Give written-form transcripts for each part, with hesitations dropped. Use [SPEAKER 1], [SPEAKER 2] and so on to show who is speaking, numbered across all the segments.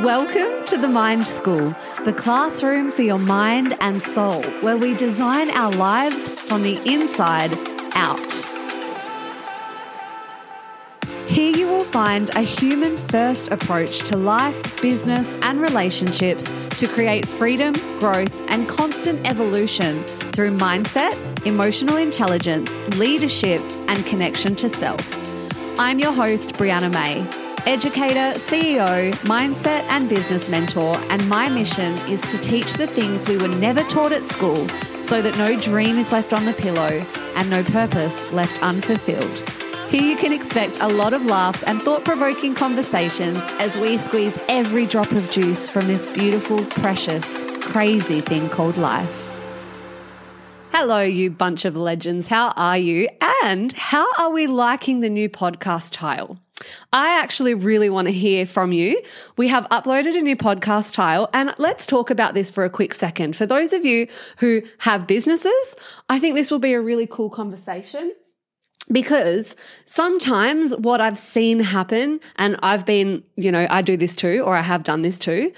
[SPEAKER 1] Welcome to the Mind School, the classroom for your mind and soul, where we design our lives from the inside out. Here you will find a human-first approach to life, business, and relationships to create freedom, growth, and constant evolution through mindset, emotional intelligence, leadership, and connection to self. I'm your host, Brianna May, educator, CEO, mindset, and business mentor, and my mission is to teach the things we were never taught at school so that no dream is left on the pillow and no purpose left unfulfilled. Here you can expect a lot of laughs and thought-provoking conversations as we squeeze every drop of juice from this beautiful, precious, crazy thing called life. Hello, you bunch of legends. How are you? And how are we liking the new podcast title? I actually really want to hear from you. We have uploaded a new podcast title, and let's talk about this for a quick second. For those of you who have businesses, I think this will be a really cool conversation. Because sometimes what I've seen happen, and I've been, I do this too, or I have done this too,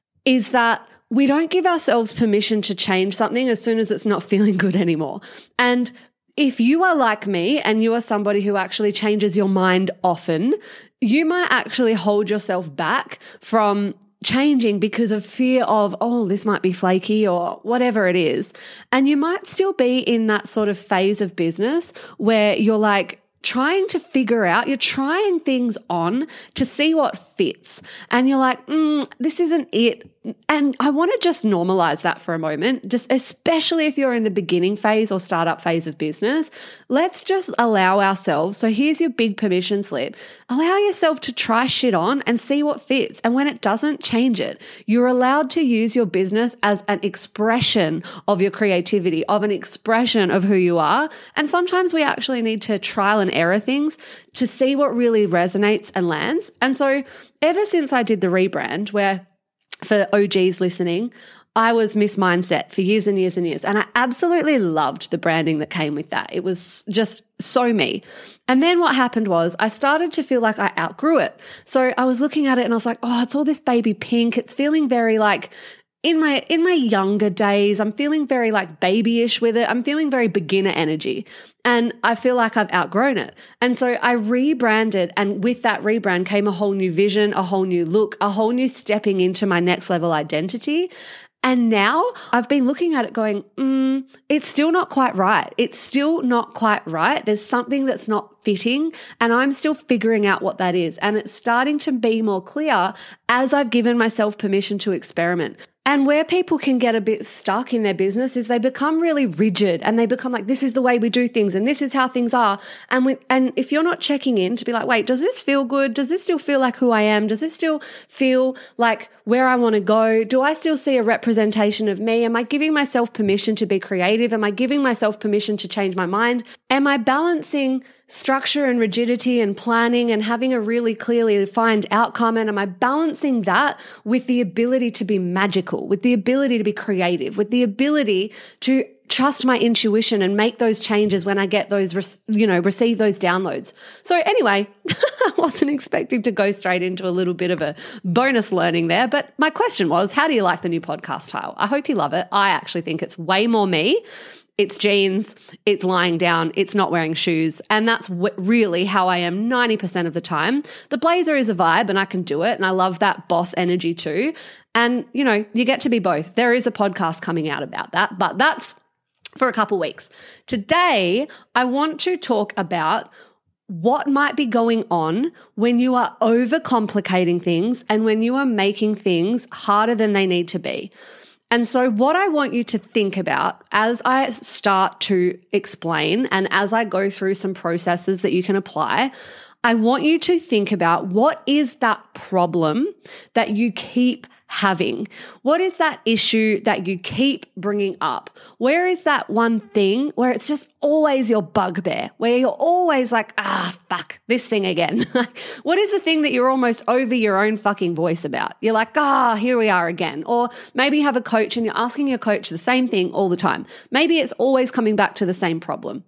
[SPEAKER 1] is that we don't give ourselves permission to change something as soon as it's not feeling good anymore. And if you are like me and you are somebody who actually changes your mind often, you might actually hold yourself back from changing because of fear of, this might be flaky or whatever it is. And you might still be in that sort of phase of business where you're like trying to figure out, you're trying things on to see what fits. And you're like, this isn't it. And I want to just normalize that for a moment, just especially if you're in the beginning phase or startup phase of business. Let's just allow ourselves. So here's your big permission slip. Allow yourself to try shit on and see what fits. And when it doesn't, change it. You're allowed to use your business as an expression of your creativity, of an expression of who you are. And sometimes we actually need to trial and error things to see what really resonates and lands. And so ever since I did the rebrand, where for OGs listening, I was Miss Mindset for years and years and years. And I absolutely loved the branding that came with that. It was just so me. And then what happened was I started to feel like I outgrew it. So I was looking at it and I was like, it's all this baby pink. It's feeling very like in my younger days, I'm feeling very like babyish with it. I'm feeling very beginner energy. And I feel like I've outgrown it. And so I rebranded, and with that rebrand came a whole new vision, a whole new look, a whole new stepping into my next level identity. And now I've been looking at it going, it's still not quite right. It's still not quite right. There's something that's not fitting, and I'm still figuring out what that is. And it's starting to be more clear as I've given myself permission to experiment. And where people can get a bit stuck in their business is they become really rigid and they become like, this is the way we do things and this is how things are. And if you're not checking in to be like, wait, does this feel good? Does this still feel like who I am? Does this still feel like where I want to go? Do I still see a representation of me? Am I giving myself permission to be creative? Am I giving myself permission to change my mind? Am I balancing structure and rigidity and planning and having a really clearly defined outcome? And am I balancing that with the ability to be magical, with the ability to be creative, with the ability to trust my intuition and make those changes when I get those, receive those downloads? So anyway, I wasn't expecting to go straight into a little bit of a bonus learning there, but my question was, how do you like the new podcast title? I hope you love it. I actually think it's way more me. It's jeans, it's lying down, it's not wearing shoes. And that's really how I am 90% of the time. The blazer is a vibe and I can do it. And I love that boss energy too. And, you get to be both. There is a podcast coming out about that, but that's for a couple weeks. Today, I want to talk about what might be going on when you are overcomplicating things and when you are making things harder than they need to be. And so what I want you to think about as I start to explain and as I go through some processes that you can apply, I want you to think about what is that problem that you keep having? What is that issue that you keep bringing up? Where is that one thing where it's just always your bugbear, where you're always like, fuck, this thing again? What is the thing that you're almost over your own fucking voice about? You're like, here we are again. Or maybe you have a coach and you're asking your coach the same thing all the time. Maybe it's always coming back to the same problem.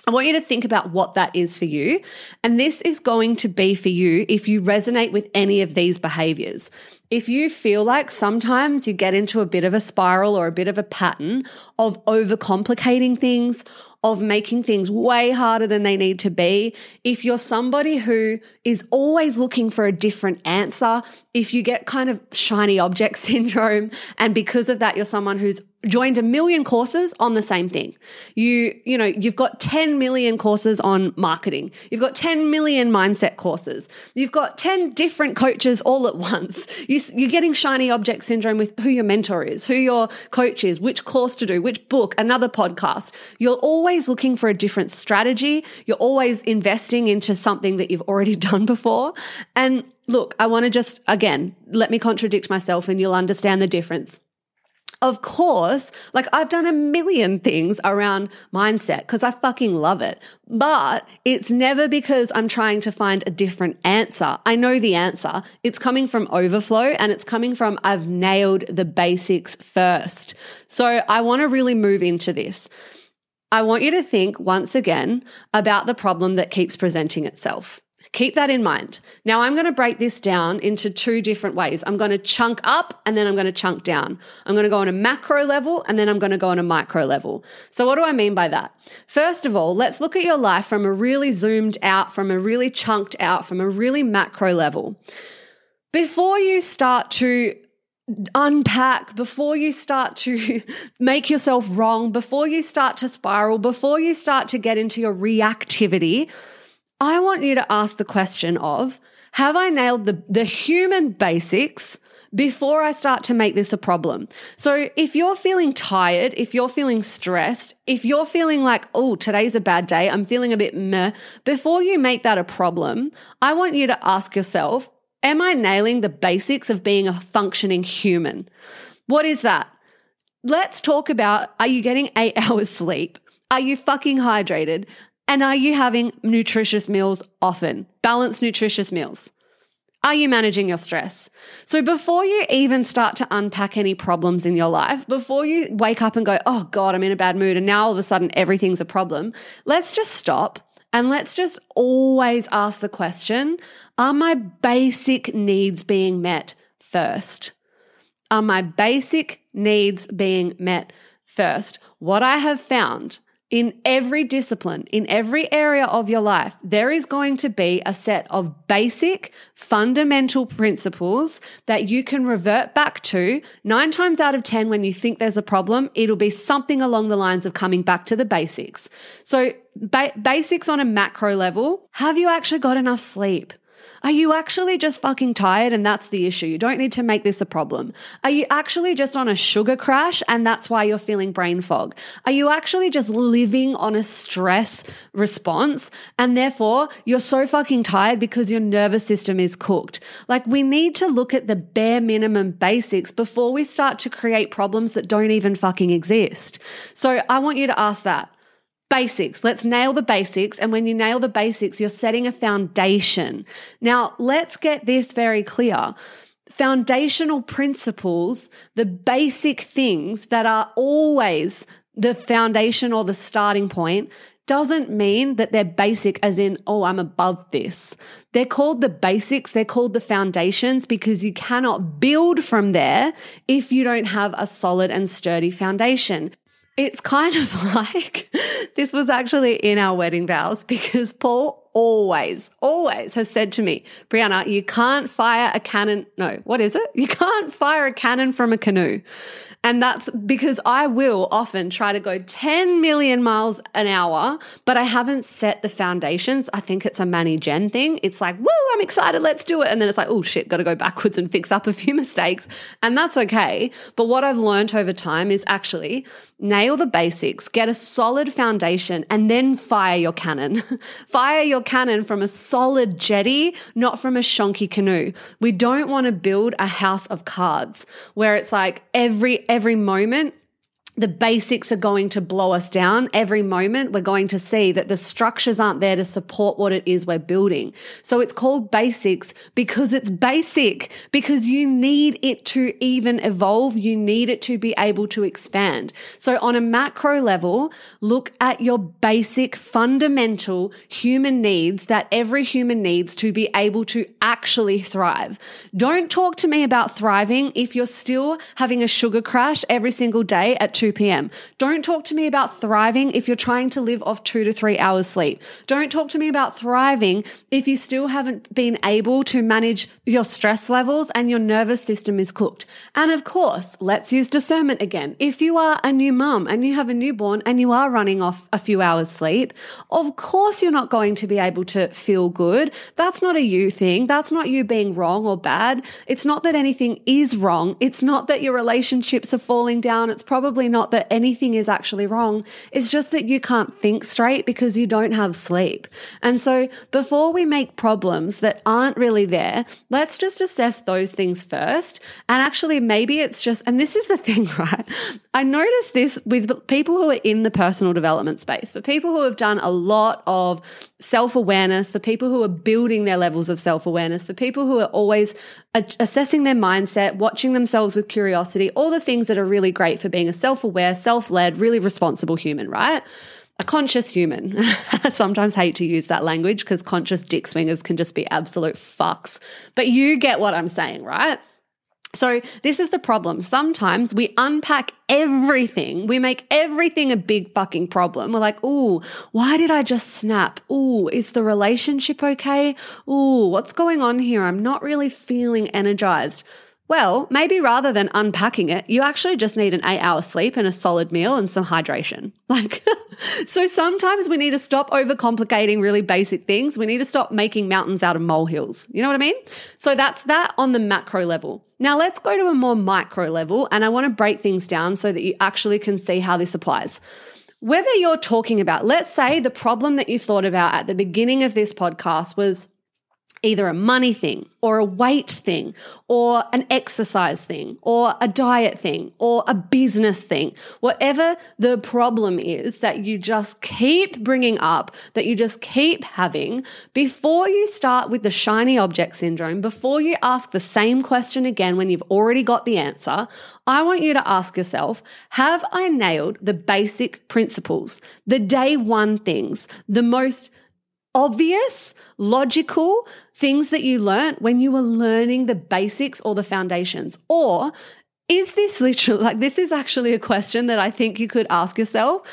[SPEAKER 1] I want you to think about what that is for you. And this is going to be for you if you resonate with any of these behaviors. If you feel like sometimes you get into a bit of a spiral or a bit of a pattern of overcomplicating things, of making things way harder than they need to be, if you're somebody who is always looking for a different answer, if you get kind of shiny object syndrome, and because of that, you're someone who's joined a million courses on the same thing. You've got 10 million courses on marketing. You've got 10 million mindset courses. You've got 10 different coaches all at once. You're getting shiny object syndrome with who your mentor is, who your coach is, which course to do, which book, another podcast. You're always looking for a different strategy. You're always investing into something that you've already done before. And look, I want to just, again, let me contradict myself and you'll understand the difference. Of course, like I've done a million things around mindset because I fucking love it, but it's never because I'm trying to find a different answer. I know the answer. It's coming from overflow and it's coming from I've nailed the basics first. So I want to really move into this. I want you to think once again about the problem that keeps presenting itself. Keep that in mind. Now I'm going to break this down into two different ways. I'm going to chunk up and then I'm going to chunk down. I'm going to go on a macro level and then I'm going to go on a micro level. So what do I mean by that? First of all, let's look at your life from a really zoomed out, from a really chunked out, from a really macro level. Before you start to unpack, before you start to make yourself wrong, before you start to spiral, before you start to get into your reactivity, I want you to ask the question of, have I nailed the human basics before I start to make this a problem? So if you're feeling tired, if you're feeling stressed, if you're feeling like, oh, today's a bad day, I'm feeling a bit meh, before you make that a problem, I want you to ask yourself, am I nailing the basics of being a functioning human? What is that? Let's talk about, are you getting 8 hours sleep? Are you fucking hydrated? And are you having nutritious meals often? Balanced, nutritious meals. Are you managing your stress? So before you even start to unpack any problems in your life, before you wake up and go, oh God, I'm in a bad mood, and now all of a sudden everything's a problem, let's just stop and let's just always ask the question, are my basic needs being met first? Are my basic needs being met first? What I have found in every discipline, in every area of your life, there is going to be a set of basic fundamental principles that you can revert back to. 9 times out of 10, when you think there's a problem, it'll be something along the lines of coming back to the basics. So basics on a macro level, have you actually got enough sleep? Are you actually just fucking tired and that's the issue? You don't need to make this a problem. Are you actually just on a sugar crash and that's why you're feeling brain fog? Are you actually just living on a stress response and therefore you're so fucking tired because your nervous system is cooked? Like, we need to look at the bare minimum basics before we start to create problems that don't even fucking exist. So I want you to ask that. Basics. Let's nail the basics. And when you nail the basics, you're setting a foundation. Now, let's get this very clear. Foundational principles, the basic things that are always the foundation or the starting point, doesn't mean that they're basic as in, oh, I'm above this. They're called the basics. They're called the foundations because you cannot build from there if you don't have a solid and sturdy foundation. It's kind of like, this was actually in our wedding vows because Paul always has said to me, Brianna, you can't fire a cannon. No, what is it? You can't fire a cannon from a canoe. And that's because I will often try to go 10 million miles an hour, but I haven't set the foundations. I think it's a Manny Jen thing. It's like, woo, I'm excited, let's do it. And then it's like, oh shit, got to go backwards and fix up a few mistakes. And that's okay. But what I've learned over time is actually nail the basics, get a solid foundation, and then fire your cannon. Fire your cannon from a solid jetty, not from a shonky canoe. We don't want to build a house of cards where it's like every moment the basics are going to blow us down every moment. We're going to see that the structures aren't there to support what it is we're building. So it's called basics because it's basic, because you need it to even evolve. You need it to be able to expand. So on a macro level, look at your basic fundamental human needs that every human needs to be able to actually thrive. Don't talk to me about thriving if you're still having a sugar crash every single day at 2 p.m. Don't talk to me about thriving if you're trying to live off 2 to 3 hours sleep. Don't talk to me about thriving if you still haven't been able to manage your stress levels and your nervous system is cooked. And of course, let's use discernment again. If you are a new mum and you have a newborn and you are running off a few hours sleep, of course you're not going to be able to feel good. That's not a you thing. That's not you being wrong or bad. It's not that anything is wrong. It's not that your relationships are falling down. It's probably not that anything is actually wrong. It's just that you can't think straight because you don't have sleep. And so before we make problems that aren't really there, let's just assess those things first. And actually, maybe it's just, and this is the thing, right? I noticed this with people who are in the personal development space, for people who have done a lot of self-awareness, for people who are building their levels of self-awareness, for people who are always assessing their mindset, watching themselves with curiosity, all the things that are really great for being a self-aware, self-led, really responsible human, right? A conscious human. I sometimes hate to use that language because conscious dick swingers can just be absolute fucks. But you get what I'm saying, right? So this is the problem. Sometimes we unpack everything. We make everything a big fucking problem. We're like, ooh, why did I just snap? Ooh, is the relationship okay? Ooh, what's going on here? I'm not really feeling energized. Well, maybe rather than unpacking it, you actually just need an 8-hour sleep and a solid meal and some hydration. So sometimes we need to stop overcomplicating really basic things. We need to stop making mountains out of molehills. You know what I mean? So that's that on the macro level. Now let's go to a more micro level, and I want to break things down so that you actually can see how this applies. Whether you're talking about, let's say the problem that you thought about at the beginning of this podcast was either a money thing or a weight thing or an exercise thing or a diet thing or a business thing, whatever the problem is that you just keep bringing up, that you just keep having, before you start with the shiny object syndrome, before you ask the same question again when you've already got the answer, I want you to ask yourself, have I nailed the basic principles, the day one things, the most obvious, logical things that you learned when you were learning the basics or the foundations? Or is this literally, this is actually a question that I think you could ask yourself.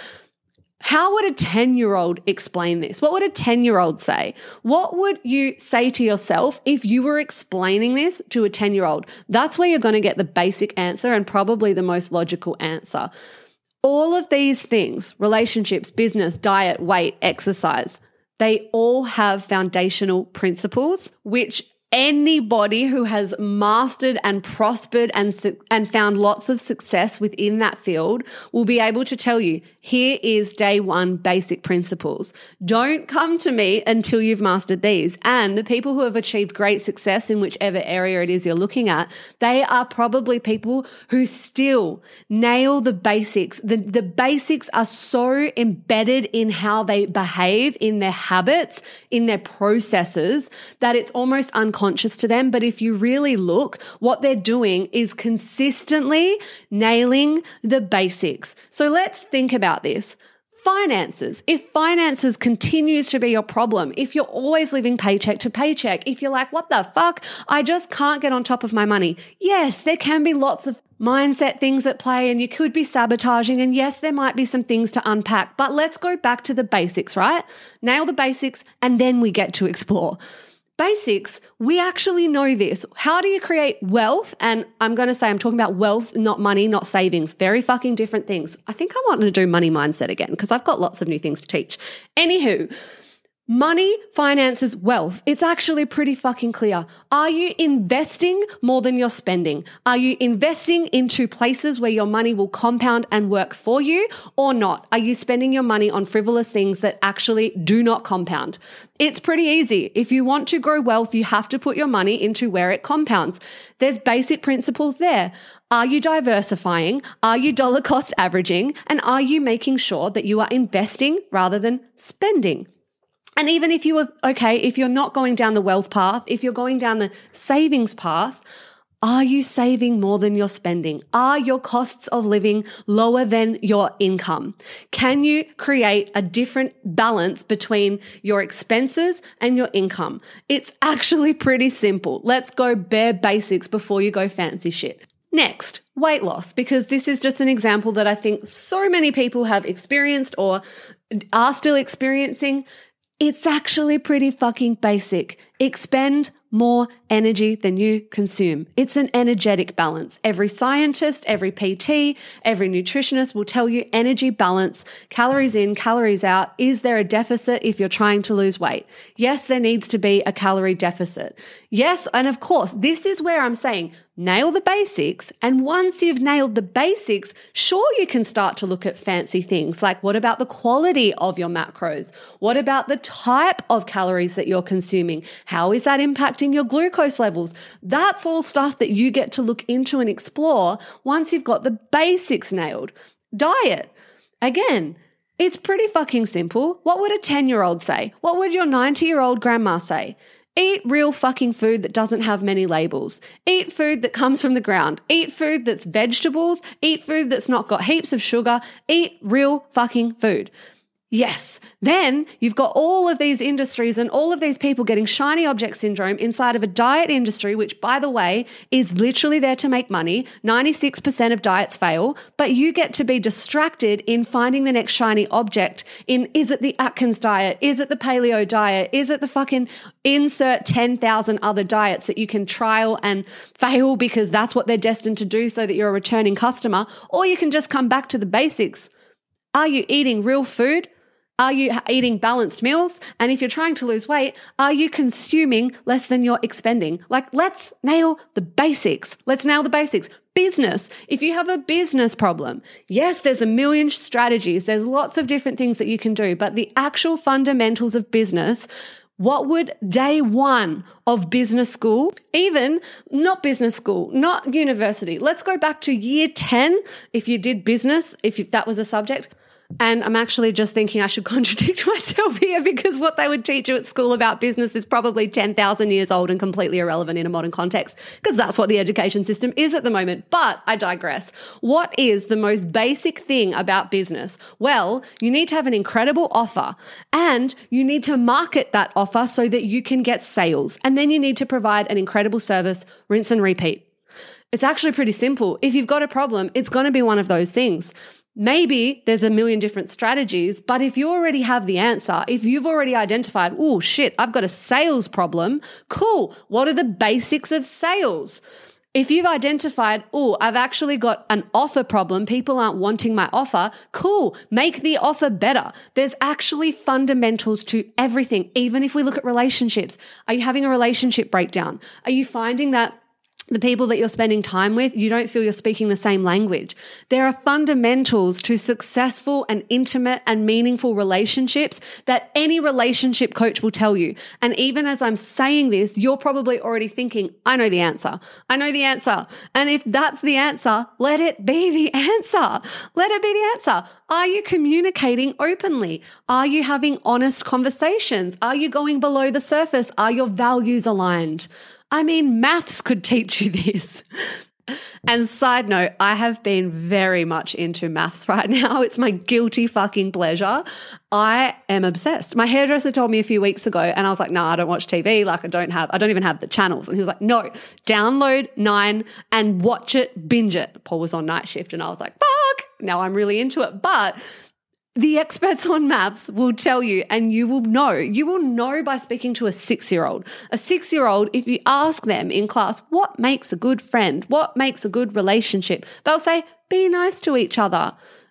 [SPEAKER 1] How would a 10-year-old explain this? What would a 10-year-old say? What would you say to yourself if you were explaining this to a 10-year-old? That's where you're going to get the basic answer and probably the most logical answer. All of these things, relationships, business, diet, weight, exercise, they all have foundational principles, which anybody who has mastered and prospered and found lots of success within that field will be able to tell you, here is day one basic principles. Don't come to me until you've mastered these. And the people who have achieved great success in whichever area it is you're looking at, they are probably people who still nail the basics. The basics are so embedded in how they behave, in their habits, in their processes, that it's almost unconscious to them. But if you really look, what they're doing is consistently nailing the basics. So let's think about this. Finances. If finances continues to be your problem, if you're always living paycheck to paycheck, if you're like, what the fuck? I just can't get on top of my money. Yes, there can be lots of mindset things at play and you could be sabotaging, and yes, there might be some things to unpack, but let's go back to the basics, right? Nail the basics and then we get to explore. Basics, we actually know this. How do you create wealth? And I'm going to say, I'm talking about wealth, not money, not savings. Very fucking different things. I think I want to do money mindset again because I've got lots of new things to teach. Anywho, Money finances wealth. It's actually pretty fucking clear. Are you investing more than you're spending? Are you investing into places where your money will compound and work for you or not? Are you spending your money on frivolous things that actually do not compound? It's pretty easy. If you want to grow wealth, you have to put your money into where it compounds. There's basic principles there. Are you diversifying? Are you dollar cost averaging? And are you making sure that you are investing rather than spending? And even if if you're not going down the wealth path, if you're going down the savings path, are you saving more than you're spending? Are your costs of living lower than your income? Can you create a different balance between your expenses and your income? It's actually pretty simple. Let's go bare basics before you go fancy shit. Next, weight loss, because this is just an example that I think so many people have experienced or are still experiencing. It's actually pretty fucking basic. Expend more energy than you consume. It's an energetic balance. Every scientist, every PT, every nutritionist will tell you energy balance, calories in, calories out. Is there a deficit if you're trying to lose weight? Yes, there needs to be a calorie deficit. Yes, and of course, this is where I'm saying nail the basics. And once you've nailed the basics, sure, you can start to look at fancy things like what about the quality of your macros? What about the type of calories that you're consuming? How is that impacting your glucose levels? That's all stuff that you get to look into and explore once you've got the basics nailed. Diet. Again, it's pretty fucking simple. What would a 10-year-old say? What would your 90-year-old grandma say? Eat real fucking food that doesn't have many labels. Eat food that comes from the ground. Eat food that's vegetables. Eat food that's not got heaps of sugar. Eat real fucking food. Yes. Then you've got all of these industries and all of these people getting shiny object syndrome inside of a diet industry, which, by the way, is literally there to make money. 96% of diets fail, but you get to be distracted in finding the next shiny object in, is it the Atkins diet? Is it the paleo diet? Is it the fucking insert 10,000 other diets that you can trial and fail because that's what they're destined to do so that you're a returning customer? Or you can just come back to the basics. Are you eating real food? Are you eating balanced meals? And if you're trying to lose weight, are you consuming less than you're expending? Like, let's nail the basics. Let's nail the basics. Business. If you have a business problem, yes, there's a million strategies. There's lots of different things that you can do, but the actual fundamentals of business, what would day one of business school, even not business school, not university, let's go back to year 10 if you did business, if that was a subject. And I'm actually just thinking I should contradict myself here because what they would teach you at school about business is probably 10,000 years old and completely irrelevant in a modern context because that's what the education system is at the moment. But I digress. What is the most basic thing about business? Well, you need to have an incredible offer and you need to market that offer so that you can get sales. And then you need to provide an incredible service, rinse and repeat. It's actually pretty simple. If you've got a problem, it's going to be one of those things. Maybe there's a million different strategies, but if you already have the answer, if you've already identified, oh shit, I've got a sales problem, cool. What are the basics of sales? If you've identified, oh, I've actually got an offer problem, people aren't wanting my offer, cool. Make the offer better. There's actually fundamentals to everything. Even if we look at relationships, are you having a relationship breakdown? Are you finding that the people that you're spending time with, you don't feel you're speaking the same language? There are fundamentals to successful and intimate and meaningful relationships that any relationship coach will tell you. And even as I'm saying this, you're probably already thinking, I know the answer. I know the answer. And if that's the answer, let it be the answer. Let it be the answer. Are you communicating openly? Are you having honest conversations? Are you going below the surface? Are your values aligned? I mean, maths could teach you this. And side note, I have been very much into maths right now. It's my guilty fucking pleasure. I am obsessed. My hairdresser told me a few weeks ago and I was like, nah, I don't watch TV. Like I don't even have the channels. And he was like, no, download 9 and watch it, binge it. Paul was on night shift and I was like, fuck, now I'm really into it. But the experts on maths will tell you, and you will know by speaking to a 6-year-old. A 6-year-old, if you ask them in class, what makes a good friend? What makes a good relationship? They'll say, be nice to each other.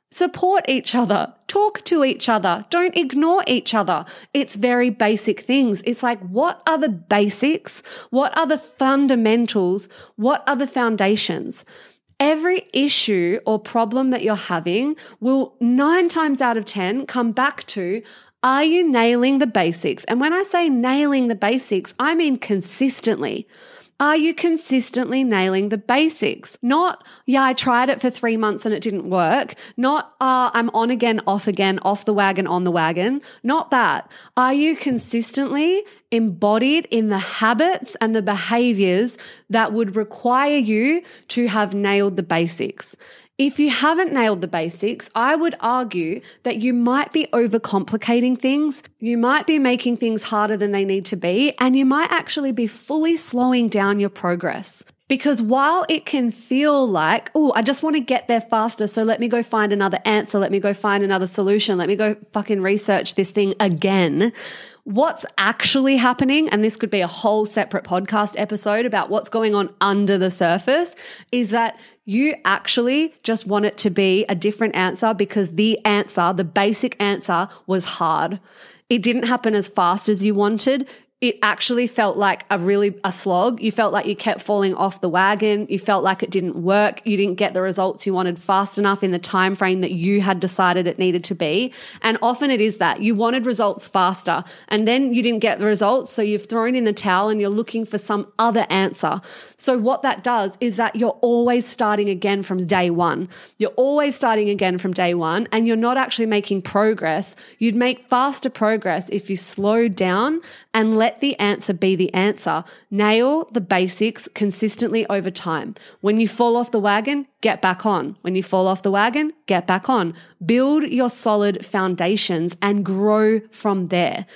[SPEAKER 1] Support each other. Talk to each other. Don't ignore each other. It's very basic things. It's like, what are the basics? What are the fundamentals? What are the foundations? Every issue or problem that you're having will 9 times out of 10 come back to, are you nailing the basics? And when I say nailing the basics, I mean consistently. Are you consistently nailing the basics? Not, I tried it for 3 months and it didn't work. Not, I'm on again, off the wagon, on the wagon. Not that. Are you consistently embodied in the habits and the behaviors that would require you to have nailed the basics? If you haven't nailed the basics, I would argue that you might be overcomplicating things. You might be making things harder than they need to be, and you might actually be fully slowing down your progress. Because while it can feel like, I just want to get there faster, so let me go find another answer, let me go find another solution, let me go fucking research this thing again. What's actually happening, and this could be a whole separate podcast episode about what's going on under the surface, is that you actually just want it to be a different answer because the basic answer was hard. It didn't happen as fast as you wanted. It actually felt like a slog. You felt like you kept falling off the wagon. You felt like it didn't work. You didn't get the results you wanted fast enough in the time frame that you had decided it needed to be. And often it is that you wanted results faster and then you didn't get the results. So you've thrown in the towel and you're looking for some other answer. So what that does is that you're always starting again from day one. You're always starting again from day one and you're not actually making progress. You'd make faster progress if you slowed down and let the answer be the answer. Nail the basics consistently over time. When you fall off the wagon, get back on. When you fall off the wagon, get back on. Build your solid foundations and grow from there.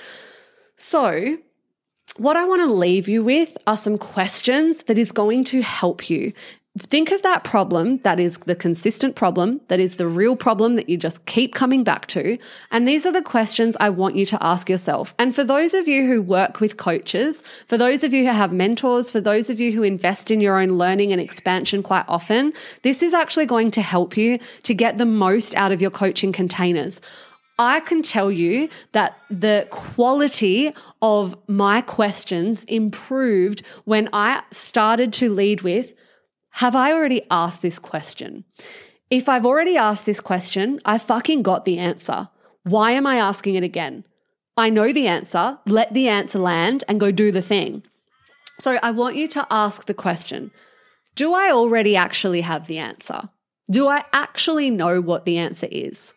[SPEAKER 1] So, what I want to leave you with are some questions that is going to help you. Think of that problem that is the consistent problem, that is the real problem that you just keep coming back to. And these are the questions I want you to ask yourself. And for those of you who work with coaches, for those of you who have mentors, for those of you who invest in your own learning and expansion quite often, this is actually going to help you to get the most out of your coaching containers. I can tell you that the quality of my questions improved when I started to lead with, have I already asked this question? If I've already asked this question, I fucking got the answer. Why am I asking it again? I know the answer. Let the answer land and go do the thing. So I want you to ask the question, do I already actually have the answer? Do I actually know what the answer is?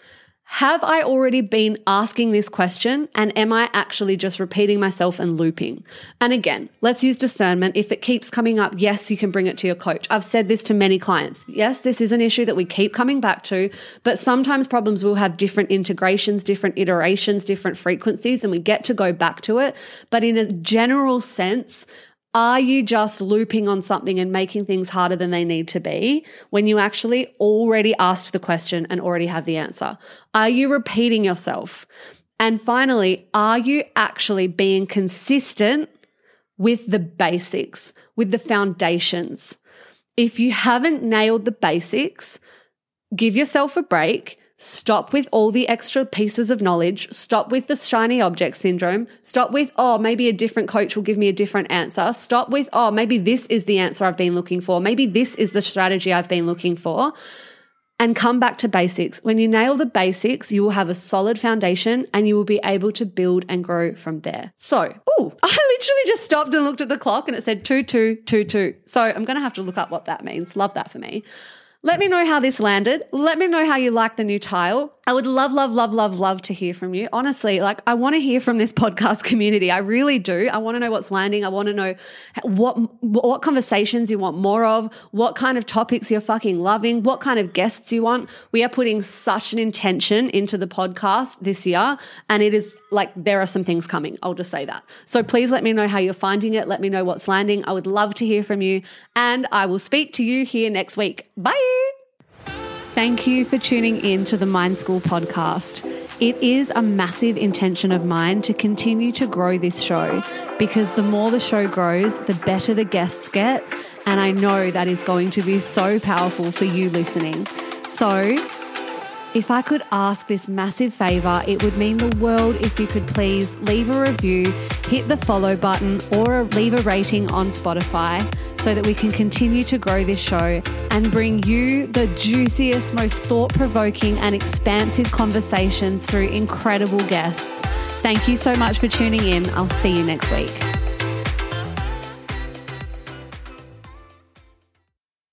[SPEAKER 1] Have I already been asking this question and am I actually just repeating myself and looping? And again, let's use discernment. If it keeps coming up, yes, you can bring it to your coach. I've said this to many clients. Yes, this is an issue that we keep coming back to, but sometimes problems will have different integrations, different iterations, different frequencies, and we get to go back to it. But in a general sense, are you just looping on something and making things harder than they need to be when you actually already asked the question and already have the answer? Are you repeating yourself? And finally, are you actually being consistent with the basics, with the foundations? If you haven't nailed the basics, give yourself a break. Stop with all the extra pieces of knowledge. Stop with the shiny object syndrome. Stop with, maybe a different coach will give me a different answer. Stop with, maybe this is the answer I've been looking for. Maybe this is the strategy I've been looking for. And come back to basics. When you nail the basics, you will have a solid foundation and you will be able to build and grow from there. So, I literally just stopped and looked at the clock and it said 2222. So I'm going to have to look up what that means. Love that for me. Let me know how this landed. Let me know how you like the new tile. I would love to hear from you. Honestly, I want to hear from this podcast community. I really do. I want to know what's landing. I want to know what conversations you want more of, what kind of topics you're fucking loving, what kind of guests you want. We are putting such an intention into the podcast this year, and it is there are some things coming. I'll just say that. So please let me know how you're finding it. Let me know what's landing. I would love to hear from you, and I will speak to you here next week. Bye. Thank you for tuning in to the Mind School podcast. It is a massive intention of mine to continue to grow this show because the more the show grows, the better the guests get. And I know that is going to be so powerful for you listening. So If I could ask this massive favor, it would mean the world if you could please leave a review, hit the follow button, or leave a rating on Spotify so that we can continue to grow this show and bring you the juiciest, most thought-provoking and expansive conversations through incredible guests. Thank you so much for tuning in. I'll see you next week.